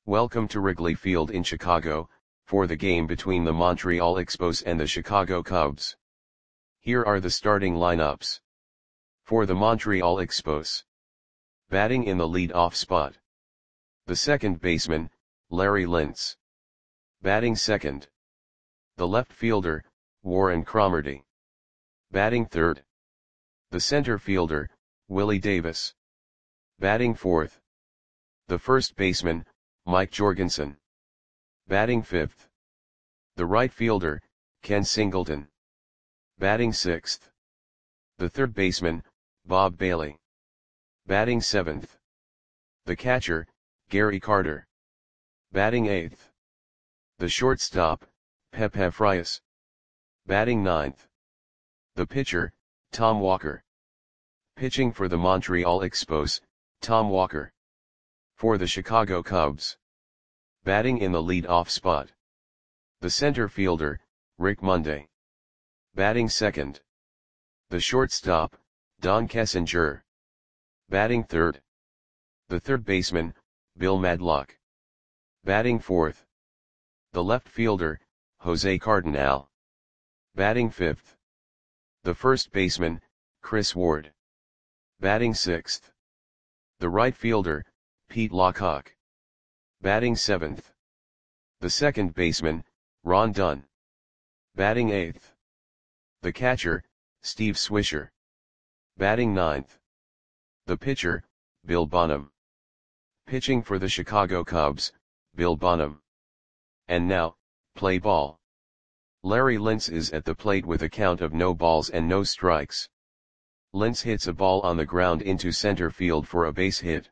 Welcome to Wrigley Field in Chicago, for the game between the Montreal Expos and the Chicago Cubs. Here are the starting lineups. For the Montreal Expos. Batting in the lead-off spot. The second baseman, Larry Lintz. Batting second. The left fielder, Warren Cromartie. Batting third. The center fielder, Willie Davis. Batting fourth. The first baseman, Mike Jorgensen. Batting fifth. The right fielder, Ken Singleton. Batting sixth. The third baseman, Bob Bailey. Batting seventh. The catcher, Gary Carter. Batting eighth. The shortstop, Pepe Frias. Batting ninth. The pitcher, Tom Walker. Pitching for the Montreal Expos, Tom Walker. For the Chicago Cubs. Batting in the lead-off spot. The center fielder, Rick Monday. Batting second. The shortstop, Don Kessinger. Batting third. The third baseman, Bill Madlock. Batting fourth. The left fielder, Jose Cardinal. Batting fifth. The first baseman, Chris Ward. Batting sixth. The right fielder, Pete Lockhart. Batting seventh. The second baseman, Ron Dunn. Batting eighth. The catcher, Steve Swisher. Batting ninth. The pitcher, Bill Bonham. Pitching for the Chicago Cubs, Bill Bonham. And now, play ball. Larry Lintz is at the plate with a count of no balls and no strikes. Lintz hits a ball on the ground into center field for a base hit.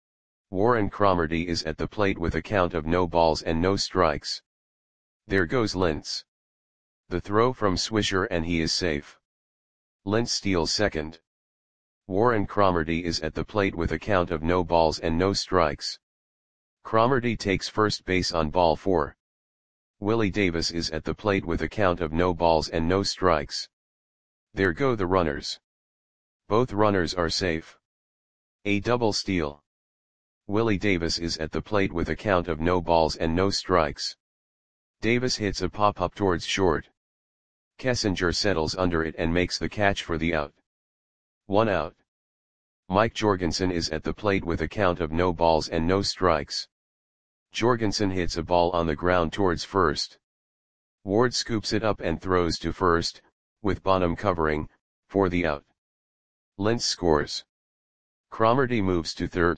Warren Cromartie is at the plate with a count of no balls and no strikes. There goes Lintz. The throw from Swisher and he is safe. Lintz steals second. Warren Cromartie is at the plate with a count of no balls and no strikes. Cromartie takes first base on ball 4. Willie Davis is at the plate with a count of no balls and no strikes. There go the runners. Both runners are safe. A double steal. Willie Davis is at the plate with a count of no balls and no strikes. Davis hits a pop-up towards short. Kessinger settles under it and makes the catch for the out. 1 out. Mike Jorgensen is at the plate with a count of no balls and no strikes. Jorgensen hits a ball on the ground towards first. Ward scoops it up and throws to first, with Bonham covering, for the out. Lintz scores. Cromartie moves to third.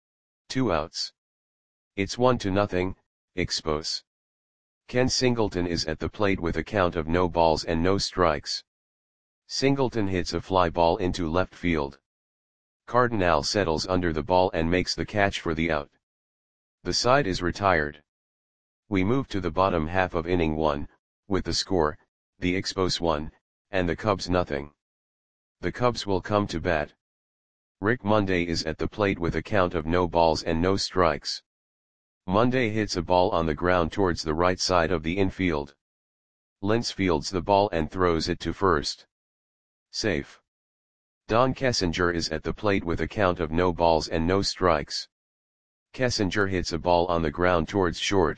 2 outs. It's 1-0, Expos. Ken Singleton is at the plate with a count of no balls and no strikes. Singleton hits a fly ball into left field. Cardinal settles under the ball and makes the catch for the out. The side is retired. We move to the bottom half of inning 1, with the score, the Expos 1, and the Cubs 0. The Cubs will come to bat. Rick Monday is at the plate with a count of no balls and no strikes. Monday hits a ball on the ground towards the right side of the infield. Lintz fields the ball and throws it to first. Safe. Don Kessinger is at the plate with a count of no balls and no strikes. Kessinger hits a ball on the ground towards short.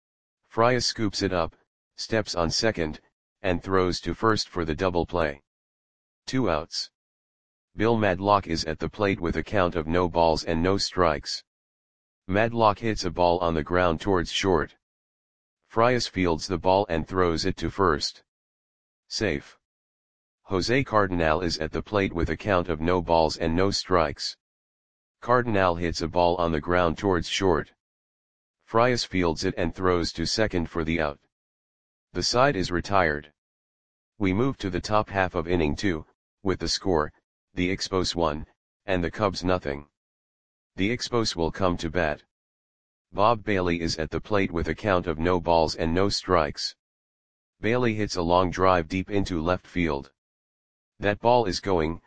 Frias scoops it up, steps on second, and throws to first for the double play. 2 outs. Bill Madlock is at the plate with a count of no balls and no strikes. Madlock hits a ball on the ground towards short. Frias fields the ball and throws it to first. Safe. Jose Cardinal is at the plate with a count of no balls and no strikes. Cardinal hits a ball on the ground towards short. Frias fields it and throws to second for the out. The side is retired. We move to the top half of inning 2, with the score, the Expos 1, and the Cubs 0. The Expos will come to bat. Bob Bailey is at the plate with a count of no balls and no strikes. Bailey hits a long drive deep into left field. That ball is gone.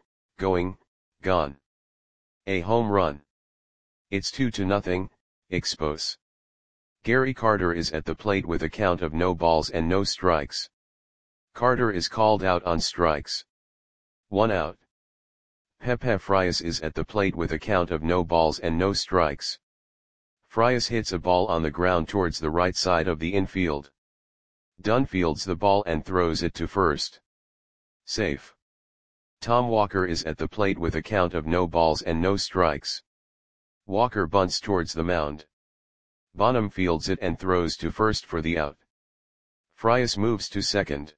A home run. It's 2-0, Expos. Gary Carter is at the plate with a count of no balls and no strikes. Carter is called out on strikes. 1 out. Pepe Frias is at the plate with a count of no balls and no strikes. Frias hits a ball on the ground towards the right side of the infield. Dunn fields the ball and throws it to first. Safe. Tom Walker is at the plate with a count of no balls and no strikes. Walker bunts towards the mound. Bonham fields it and throws to first for the out. Frias moves to second.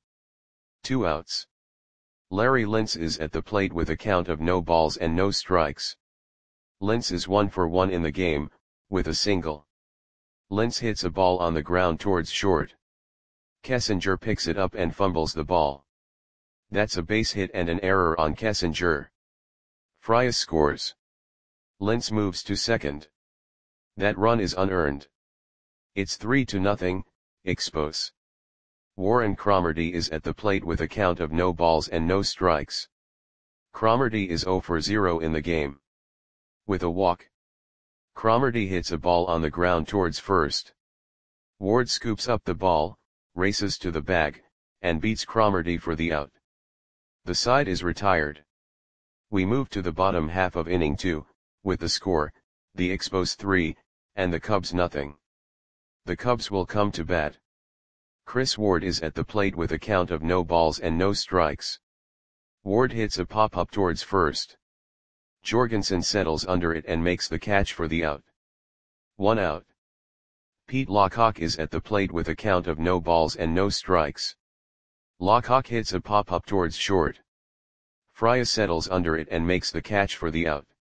2 outs. Larry Lintz is at the plate with a count of no balls and no strikes. Lintz is 1 for 1 in the game, with a single. Lintz hits a ball on the ground towards short. Kessinger picks it up and fumbles the ball. That's a base hit and an error on Kessinger. Frias scores. Lintz moves to second. That run is unearned. It's 3-0, Expos. Warren Cromartie is at the plate with a count of no balls and no strikes. Cromartie is 0 for 0 in the game. With a walk. Cromartie hits a ball on the ground towards first. Ward scoops up the ball, races to the bag, and beats Cromartie for the out. The side is retired. We move to the bottom half of inning 2, with the score, the Expos 3, and the Cubs nothing. The Cubs will come to bat. Chris Ward is at the plate with a count of no balls and no strikes. Ward hits a pop-up towards first. Jorgensen settles under it and makes the catch for the out. 1 out. Pete Lockhart is at the plate with a count of no balls and no strikes. Lockhart hits a pop-up towards short. Frias settles under it and makes the catch for the out.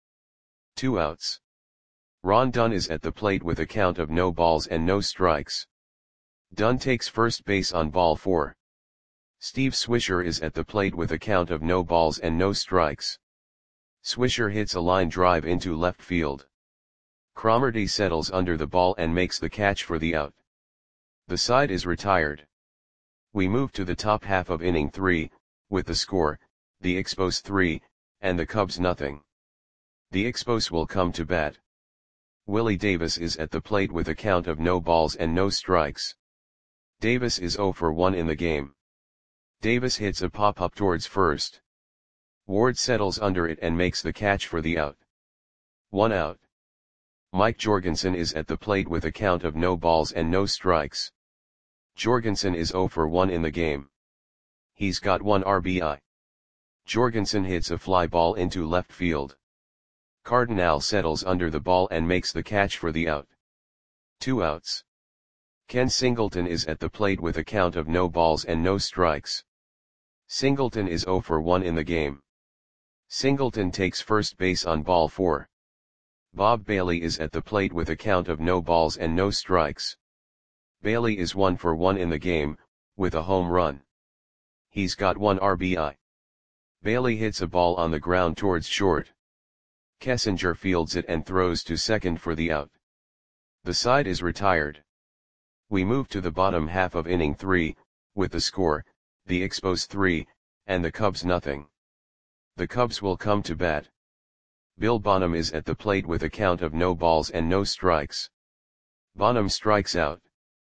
2 outs. Ron Dunn is at the plate with a count of no balls and no strikes. Dunn takes first base on ball 4. Steve Swisher is at the plate with a count of no balls and no strikes. Swisher hits a line drive into left field. Cromartie settles under the ball and makes the catch for the out. The side is retired. We move to the top half of inning 3, with the score, the Expos 3, and the Cubs nothing. The Expos will come to bat. Willie Davis is at the plate with a count of no balls and no strikes. Davis is 0 for 1 in the game. Davis hits a pop-up towards first. Ward settles under it and makes the catch for the out. 1 out. Mike Jorgensen is at the plate with a count of no balls and no strikes. Jorgensen is 0 for 1 in the game. He's got 1 RBI. Jorgensen hits a fly ball into left field. Cardinal settles under the ball and makes the catch for the out. 2 outs. Ken Singleton is at the plate with a count of no balls and no strikes. Singleton is 0 for 1 in the game. Singleton takes first base on ball 4. Bob Bailey is at the plate with a count of no balls and no strikes. Bailey is 1 for 1 in the game, with a home run. He's got 1 RBI. Bailey hits a ball on the ground towards short. Kessinger fields it and throws to second for the out. The side is retired. We move to the bottom half of inning 3, with the score, the Expos 3, and the Cubs nothing. The Cubs will come to bat. Bill Bonham is at the plate with a count of no balls and no strikes. Bonham strikes out.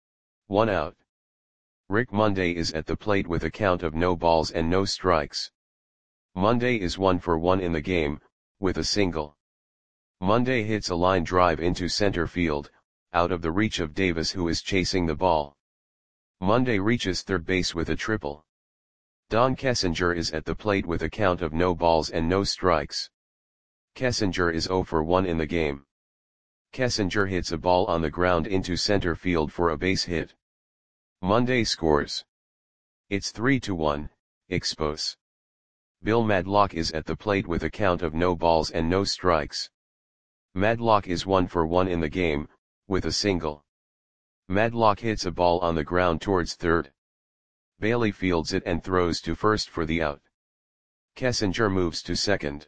1 out. Rick Monday is at the plate with a count of no balls and no strikes. Monday is 1 for 1 in the game, with a single. Monday hits a line drive into center field, out of the reach of Davis who is chasing the ball. Monday reaches third base with a triple. Don Kessinger is at the plate with a count of no balls and no strikes. Kessinger is 0 for 1 in the game. Kessinger hits a ball on the ground into center field for a base hit. Monday scores. It's 3-1, Expos. Bill Madlock is at the plate with a count of no balls and no strikes. Madlock is 1 for 1 in the game, with a single. Madlock hits a ball on the ground towards third. Bailey fields it and throws to first for the out. Kessinger moves to second.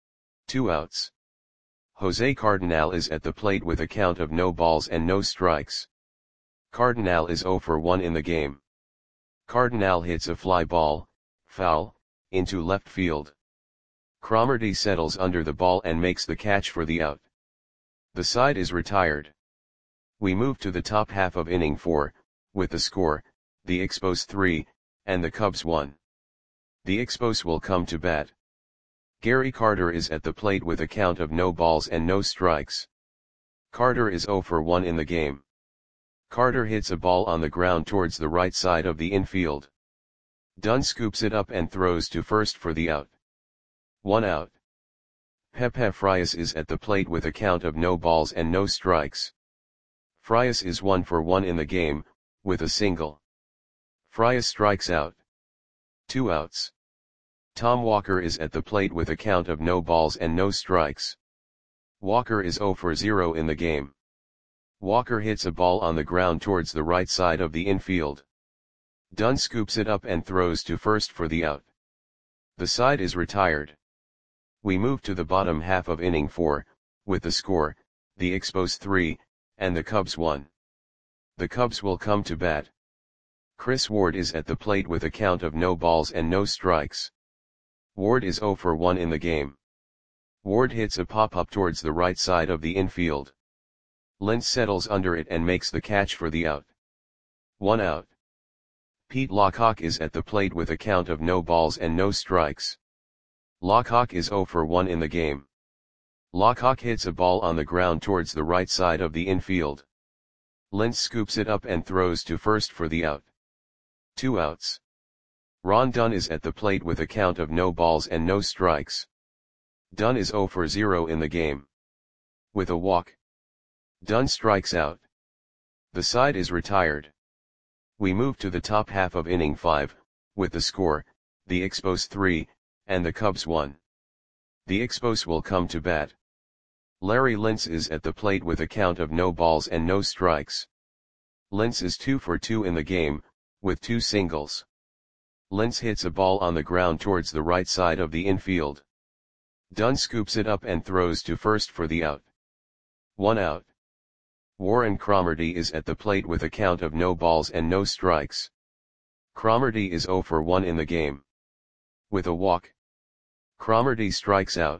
2 outs. Jose Cardinal is at the plate with a count of no balls and no strikes. Cardinal is 0 for 1 in the game. Cardinal hits a fly ball, foul, into left field. Cromartie settles under the ball and makes the catch for the out. The side is retired. We move to the top half of inning 4, with the score, the Expos 3, and the Cubs 1. The Expos will come to bat. Gary Carter is at the plate with a count of no balls and no strikes. Carter is 0 for 1 in the game. Carter hits a ball on the ground towards the right side of the infield. Dunn scoops it up and throws to first for the out. 1 out. Pepe Frias is at the plate with a count of no balls and no strikes. Frias is 1 for 1 in the game, with a single. Frias strikes out. 2 outs. Tom Walker is at the plate with a count of no balls and no strikes. Walker is 0 for 0 in the game. Walker hits a ball on the ground towards the right side of the infield. Dunn scoops it up and throws to first for the out. The side is retired. We move to the bottom half of inning 4, with the score, the Expos 3, and the Cubs 1. The Cubs will come to bat. Chris Ward is at the plate with a count of no balls and no strikes. Ward is 0 for 1 in the game. Ward hits a pop-up towards the right side of the infield. Lentz settles under it and makes the catch for the out. 1 out. Pete Lockhawk is at the plate with a count of no balls and no strikes. Lockhawk is 0 for 1 in the game. Lockhawk hits a ball on the ground towards the right side of the infield. Lentz scoops it up and throws to first for the out. 2 outs. Ron Dunn is at the plate with a count of no balls and no strikes. Dunn is 0 for 0 in the game. With a walk, Dunn strikes out. The side is retired. We move to the top half of inning 5, with the score, the Expos 3, and the Cubs 1. The Expos will come to bat. Larry Lentz is at the plate with a count of no balls and no strikes. Lentz is 2 for 2 in the game, with 2 singles. Lentz hits a ball on the ground towards the right side of the infield. Dunn scoops it up and throws to first for the out. 1 out. Warren Cromartie is at the plate with a count of no balls and no strikes. Cromartie is 0 for 1 in the game. With a walk, Cromartie strikes out.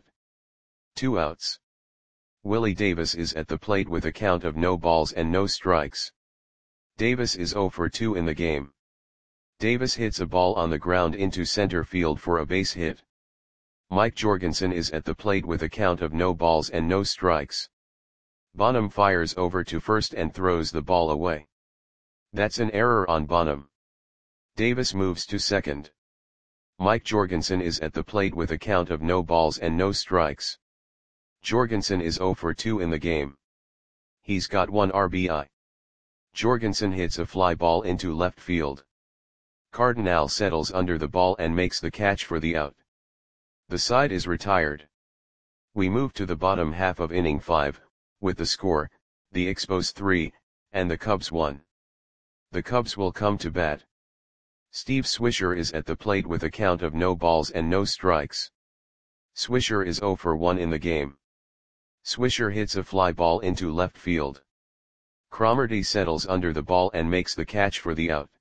2 outs. Willie Davis is at the plate with a count of no balls and no strikes. Davis is 0 for 2 in the game. Davis hits a ball on the ground into center field for a base hit. Mike Jorgensen is at the plate with a count of no balls and no strikes. Bonham fires over to first and throws the ball away. That's an error on Bonham. Davis moves to second. Mike Jorgensen is at the plate with a count of no balls and no strikes. Jorgensen is 0 for 2 in the game. He's got 1 RBI. Jorgensen hits a fly ball into left field. Cardinal settles under the ball and makes the catch for the out. The side is retired. We move to the bottom half of inning 5, with the score, the Expos 3, and the Cubs 1. The Cubs will come to bat. Steve Swisher is at the plate with a count of no balls and no strikes. Swisher is 0 for 1 in the game. Swisher hits a fly ball into left field. Cromartie settles under the ball and makes the catch for the out.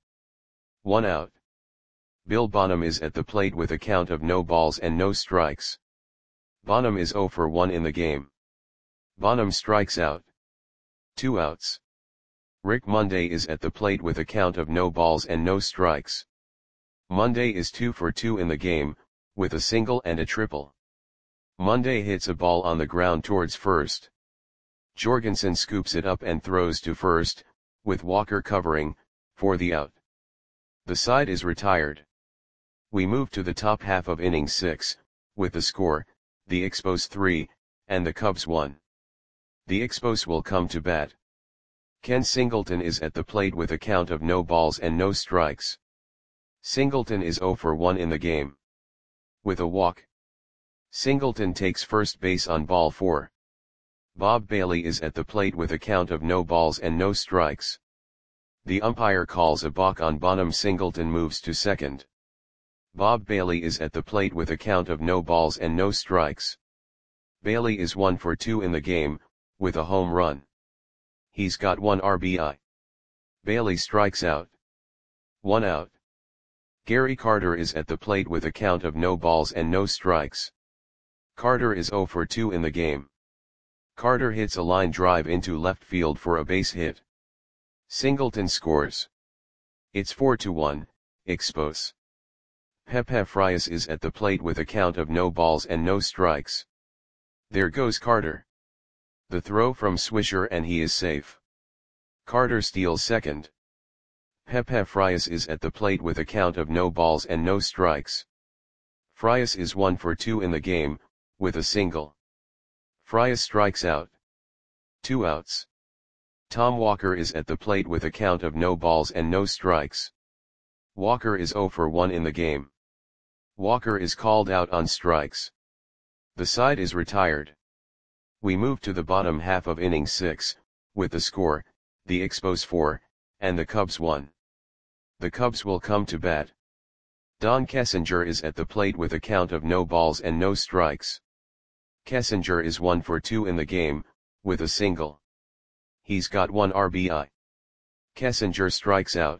1 out. Bill Bonham is at the plate with a count of no balls and no strikes. Bonham is 0 for 1 in the game. Bonham strikes out. 2 outs. Rick Monday is at the plate with a count of no balls and no strikes. Monday is 2 for 2 in the game, with a single and a triple. Monday hits a ball on the ground towards first. Jorgensen scoops it up and throws to first, with Walker covering, for the out. The side is retired. We move to the top half of inning 6, with the score, the Expos 3, and the Cubs 1. The Expos will come to bat. Ken Singleton is at the plate with a count of no balls and no strikes. Singleton is 0 for 1 in the game. With a walk, Singleton takes first base on ball 4. Bob Bailey is at the plate with a count of no balls and no strikes. The umpire calls a balk on Bonham. Singleton moves to second. Bob Bailey is at the plate with a count of no balls and no strikes. Bailey is 1 for 2 in the game, with a home run. He's got 1 RBI. Bailey strikes out. 1 out. Gary Carter is at the plate with a count of no balls and no strikes. Carter is 0 for 2 in the game. Carter hits a line drive into left field for a base hit. Singleton scores. It's 4-1, Expos. Pepe Frias is at the plate with a count of no balls and no strikes. There goes Carter. The throw from Swisher and he is safe. Carter steals second. Pepe Frias is at the plate with a count of no balls and no strikes. Frias is 1 for 2 in the game, with a single. Frias strikes out. 2 outs. Tom Walker is at the plate with a count of no balls and no strikes. Walker is 0 for 1 in the game. Walker is called out on strikes. The side is retired. We move to the bottom half of inning 6, with the score, the Expos 4, and the Cubs 1. The Cubs will come to bat. Don Kessinger is at the plate with a count of no balls and no strikes. Kessinger is 1 for 2 in the game, with a single. He's got 1 RBI. Kessinger strikes out.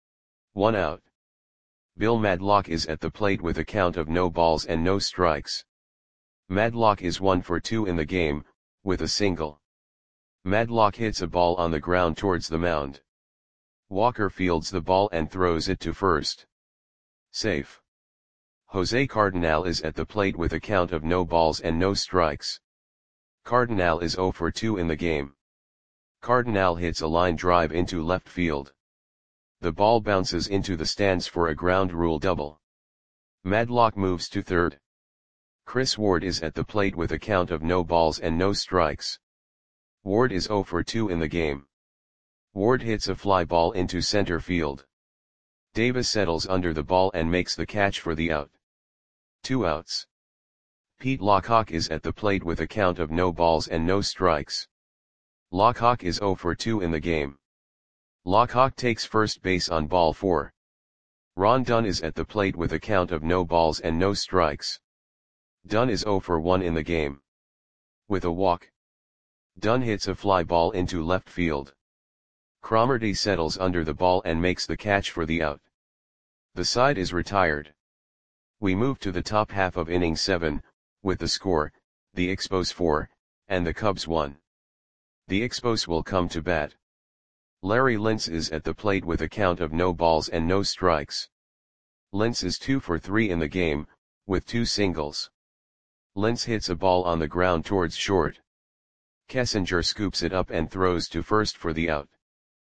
1 out. Bill Madlock is at the plate with a count of no balls and no strikes. Madlock is 1 for 2 in the game, with a single. Madlock hits a ball on the ground towards the mound. Walker fields the ball and throws it to first. Safe. Jose Cardinal is at the plate with a count of no balls and no strikes. Cardinal is 0 for 2 in the game. Cardinal hits a line drive into left field. The ball bounces into the stands for a ground rule double. Madlock moves to third. Chris Ward is at the plate with a count of no balls and no strikes. Ward is 0 for 2 in the game. Ward hits a fly ball into center field. Davis settles under the ball and makes the catch for the out. 2 outs. Pete Lockhawk is at the plate with a count of no balls and no strikes. Lockhawk is 0 for 2 in the game. Lockhawk takes first base on ball 4. Ron Dunn is at the plate with a count of no balls and no strikes. Dunn is 0 for 1 in the game. With a walk. Dunn hits a fly ball into left field. Cromartie settles under the ball and makes the catch for the out. The side is retired. We move to the top half of inning 7, with the score, the Expos 4, and the Cubs 1. The Expos will come to bat. Larry Lintz is at the plate with a count of no balls and no strikes. Lintz is 2 for 3 in the game, with 2 singles. Lintz hits a ball on the ground towards short. Kessinger scoops it up and throws to first for the out.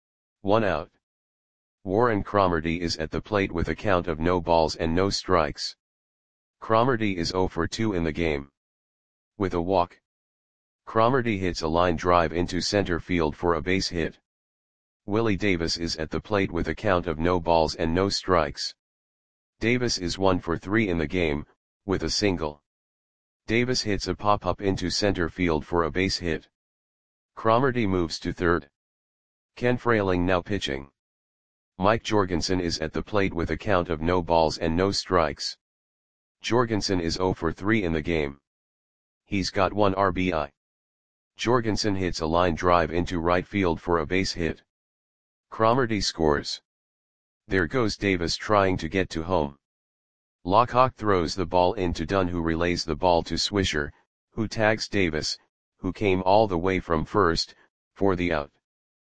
1 out. Warren Cromartie is at the plate with a count of no balls and no strikes. Cromartie is 0 for 2 in the game. With a walk. Cromartie hits a line drive into center field for a base hit. Willie Davis is at the plate with a count of no balls and no strikes. Davis is 1 for 3 in the game, with a single. Davis hits a pop-up into center field for a base hit. Cromartie moves to third. Ken Frayling now pitching. Mike Jorgensen is at the plate with a count of no balls and no strikes. Jorgensen is 0 for 3 in the game. He's got 1 RBI. Jorgensen hits a line drive into right field for a base hit. Cromartie scores. There goes Davis trying to get to home. Lockhawk throws the ball into Dunn, who relays the ball to Swisher, who tags Davis, who came all the way from first, for the out.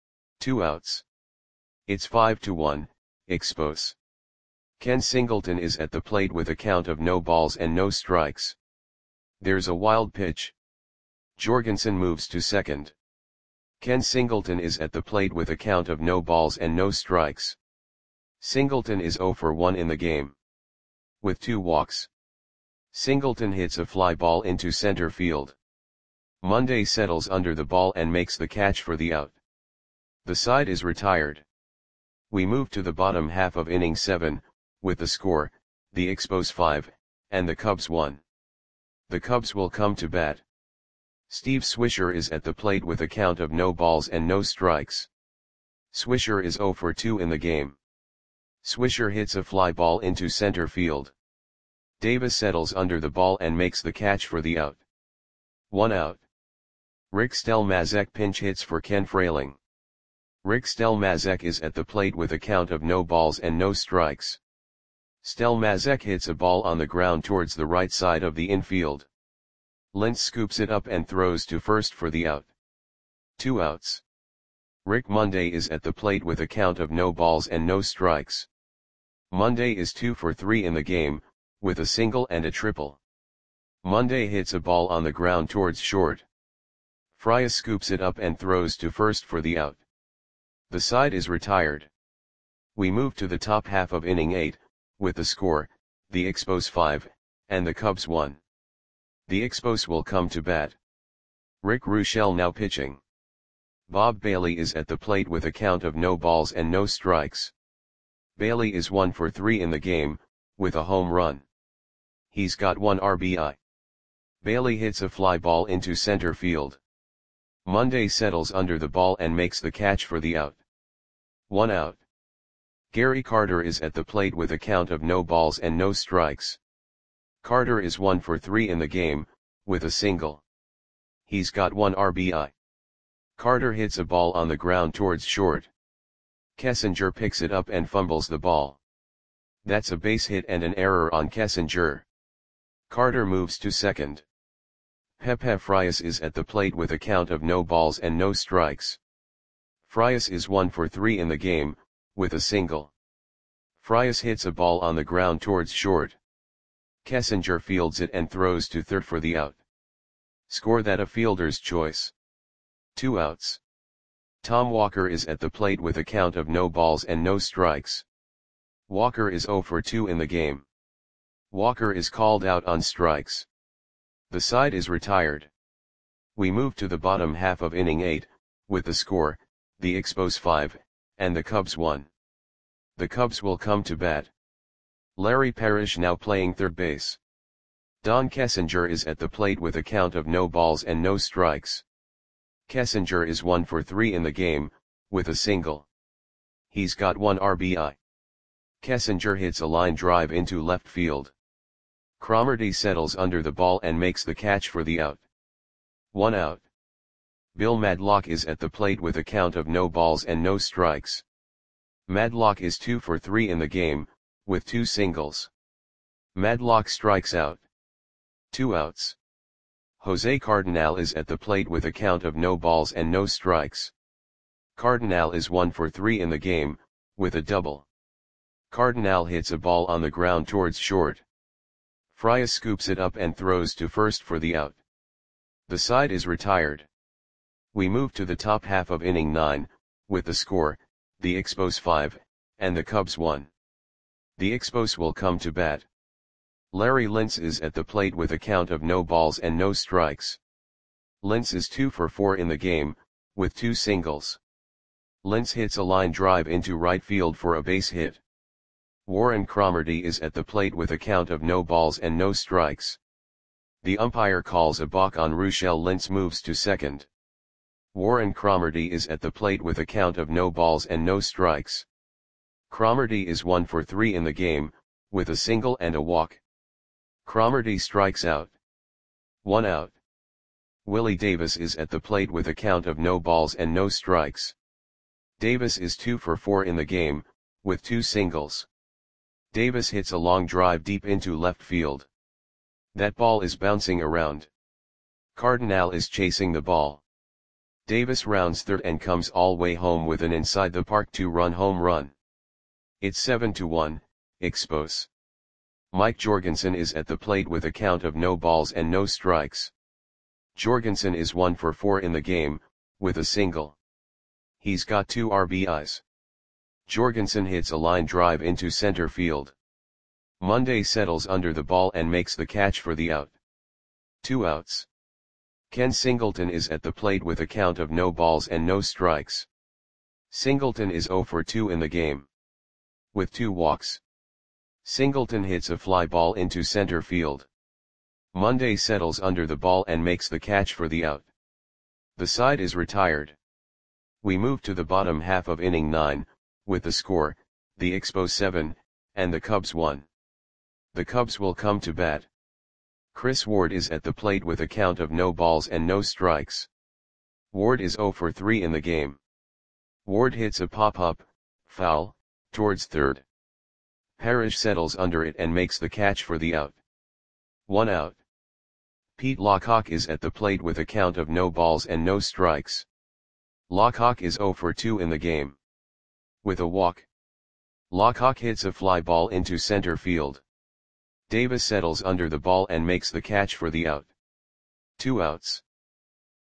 2 outs. It's 5-1, Expos. Ken Singleton is at the plate with a count of no balls and no strikes. There's a wild pitch. Jorgensen moves to second. Ken Singleton is at the plate with a count of no balls and no strikes. Singleton is 0 for 1 in the game. With 2 walks. Singleton hits a fly ball into center field. Monday settles under the ball and makes the catch for the out. The side is retired. We move to the bottom half of inning 7, with the score, the Expos 5, and the Cubs 1. The Cubs will come to bat. Steve Swisher is at the plate with a count of no balls and no strikes. Swisher is 0 for 2 in the game. Swisher hits a fly ball into center field. Davis settles under the ball and makes the catch for the out. 1 out. Rick Stelmazek pinch hits for Ken Frayling. Rick Stelmazek is at the plate with a count of no balls and no strikes. Stelmazek hits a ball on the ground towards the right side of the infield. Lintz scoops it up and throws to first for the out. 2 outs. Rick Monday is at the plate with a count of no balls and no strikes. Monday is 2 for 3 in the game, with a single and a triple. Monday hits a ball on the ground towards short. Frias scoops it up and throws to first for the out. The side is retired. We move to the top half of inning 8, with the score, the Expos 5, and the Cubs 1. The Expos will come to bat. Rick Ruschel now pitching. Bob Bailey is at the plate with a count of no balls and no strikes. Bailey is 1 for 3 in the game, with a home run. He's got 1 RBI. Bailey hits a fly ball into center field. Monday settles under the ball and makes the catch for the out. 1 out. Gary Carter is at the plate with a count of no balls and no strikes. Carter is 1 for 3 in the game, with a single. He's got 1 RBI. Carter hits a ball on the ground towards short. Kessinger picks it up and fumbles the ball. That's a base hit and an error on Kessinger. Carter moves to second. Pepe Frias is at the plate with a count of no balls and no strikes. Frias is 1 for 3 in the game, with a single. Frias hits a ball on the ground towards short. Kessinger fields it and throws to third for the out. Score that a fielder's choice. 2 outs. Tom Walker is at the plate with a count of no balls and no strikes. Walker is 0 for 2 in the game. Walker is called out on strikes. The side is retired. We move to the bottom half of inning 8, with the score, the Expos 5, and the Cubs 1. The Cubs will come to bat. Larry Parrish now playing third base. Don Kessinger is at the plate with a count of no balls and no strikes. Kessinger is 1 for 3 in the game, with a single. He's got 1 RBI. Kessinger hits a line drive into left field. Cromartie settles under the ball and makes the catch for the out. 1 out. Bill Madlock is at the plate with a count of no balls and no strikes. Madlock is 2 for 3 in the game, with 2 singles. Madlock strikes out. 2 outs. Jose Cardinal is at the plate with a count of no balls and no strikes. Cardinal is 1 for 3 in the game, with a double. Cardinal hits a ball on the ground towards short. Frias scoops it up and throws to first for the out. The side is retired. We move to the top half of inning 9, with the score, the Expos 5, and the Cubs 1. The Expos will come to bat. Larry Lintz is at the plate with a count of no balls and no strikes. Lintz is 2 for 4 in the game, with 2 singles. Lintz hits a line drive into right field for a base hit. Warren Cromartie is at the plate with a count of no balls and no strikes. The umpire calls a balk on Ruschel. Lintz moves to second. Warren Cromartie is at the plate with a count of no balls and no strikes. Cromartie is 1 for 3 in the game, with a single and a walk. Cromartie strikes out. 1 out. Willie Davis is at the plate with a count of no balls and no strikes. Davis is 2 for 4 in the game, with 2 singles. Davis hits a long drive deep into left field. That ball is bouncing around. Cardinal is chasing the ball. Davis rounds third and comes all way home with an inside the park 2-run home run. It's 7-1, Expos. Mike Jorgensen is at the plate with a count of no balls and no strikes. Jorgensen is 1 for 4 in the game, with a single. He's got 2 RBIs. Jorgensen hits a line drive into center field. Monday settles under the ball and makes the catch for the out. 2 outs. Ken Singleton is at the plate with a count of no balls and no strikes. Singleton is 0 for 2 in the game, with 2 walks. Singleton hits a fly ball into center field. Monday settles under the ball and makes the catch for the out. The side is retired. We move to the bottom half of inning 9, with the score, the Expos 7, and the Cubs 1. The Cubs will come to bat. Chris Ward is at the plate with a count of no balls and no strikes. Ward is 0 for 3 in the game. Ward hits a pop-up, foul, towards third. Parrish settles under it and makes the catch for the out. 1 out. Pete Lockhawk is at the plate with a count of no balls and no strikes. Lockhawk is 0 for 2 in the game, with a walk. Lockhawk hits a fly ball into center field. Davis settles under the ball and makes the catch for the out. 2 outs.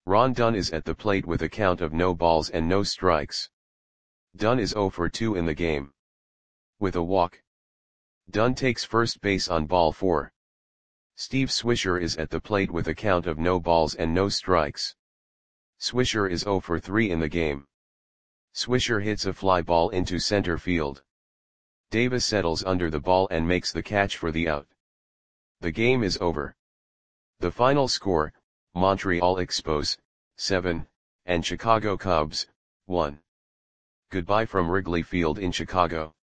Ron Dunn is at the plate with a count of no balls and no strikes. Dunn is 0 for 2 in the game. With a walk. Dunn takes first base on ball 4. Steve Swisher is at the plate with a count of no balls and no strikes. Swisher is 0 for 3 in the game. Swisher hits a fly ball into center field. Davis settles under the ball and makes the catch for the out. The game is over. The final score, Montreal Expos, 7, and Chicago Cubs, 1. Goodbye from Wrigley Field in Chicago.